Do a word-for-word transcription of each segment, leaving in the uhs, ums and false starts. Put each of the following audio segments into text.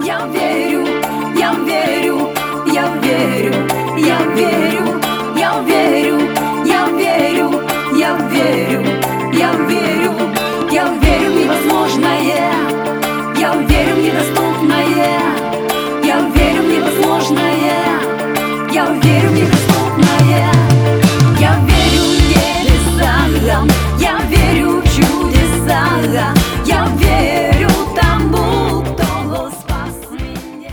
Я верю, я верю, я верю, я верю, я верю, я верю, я верю, я верю, я верю в невозможное, я верю в недоступное, я верю в невозможное, я верю в недоступное, я верю в небеса, я верю в чудеса, я верю тому, кто спас меня.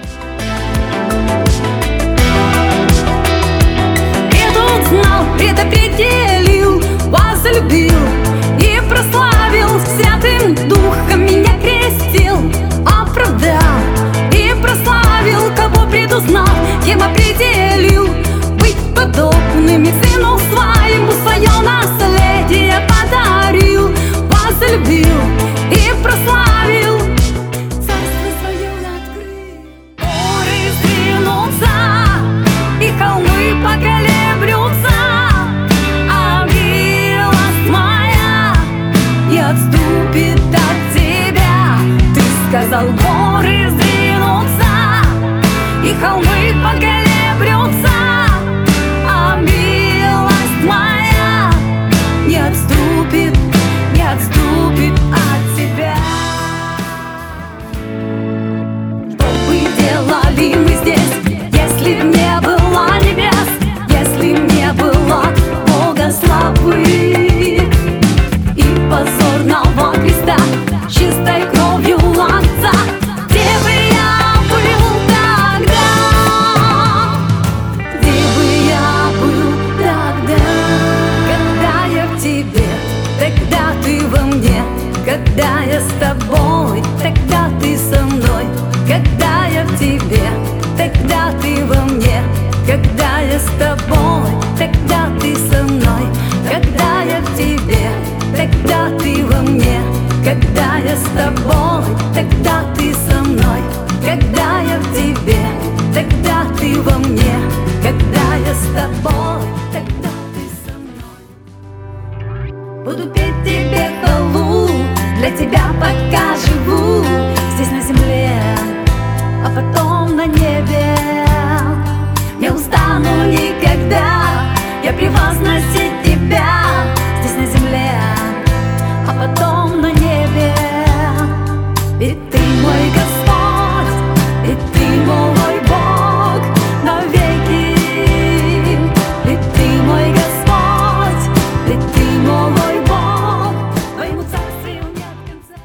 Предузнал, предопределил, возлюбил и прославил, Святым Духом меня крестил, оправдал и прославил, кого предузнал, тем определил быть подобными Сыну Своему, свое наследие подарил, возлюбил и прославил, царство свое открыл. Горы сдвинутся и холмы поколеблются, а милость моя не отступит от тебя. Ты сказал, горы сдвинутся и холмы поколеблются, а милость моя не отступит, не отступит от тебя. Что бы делали мы здесь, если б не было небес, если б не было Бога славы и позорного креста, чистой кровью Отца? Где бы я был тогда? Где бы я был тогда? Когда я в тебе, тогда ты во мне, когда я с тобой, тогда ты со мной, когда я в тебе, тогда ты во мне, когда я с тобой, тогда ты со мной, когда я в тебе, тогда ты во мне, когда я с тобой, тогда ты со мной, когда я в тебе, тогда ты во мне, когда я с тобой, тогда ты со мной. Буду петь тебе хвалу, для тебя пока живу здесь на земле, а потом на небе. Не устану никогда я превозносить тебя здесь на земле, а потом на небе. Ведь ты мой Господь, ведь ты мой Бог навеки. Ведь ты мой Господь, ведь ты мой Бог, твоему царству нет конца.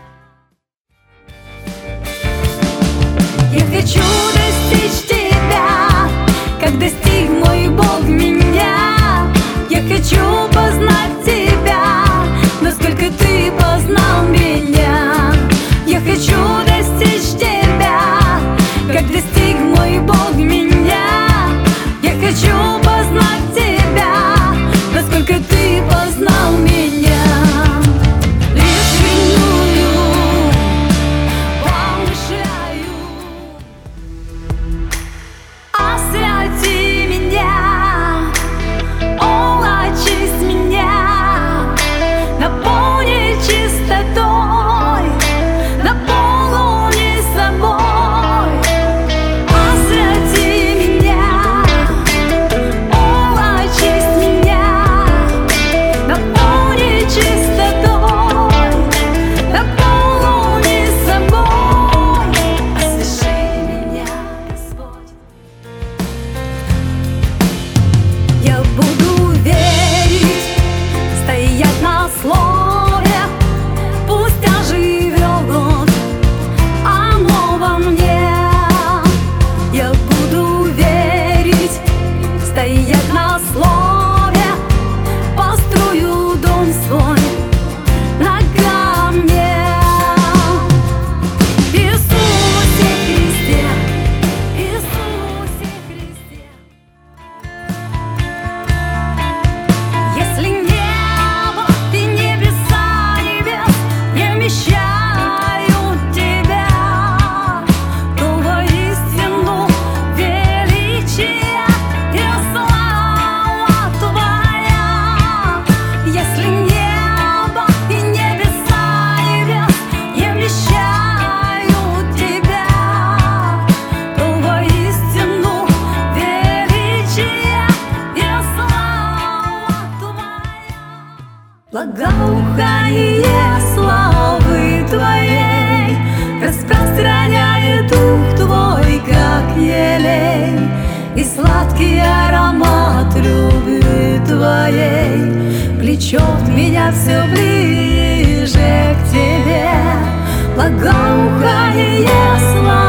Я хочу достичь тебя, как достиг мой Бог меня. Я хочу познать тебя, насколько ты познал меня. Я хочу достичь тебя, как достиг мой Бог меня. Я хочу познать тебя, насколько ты познал меня. Лишь ревную, помышляю. своей влечет меня все ближе к тебе. Благоухание слова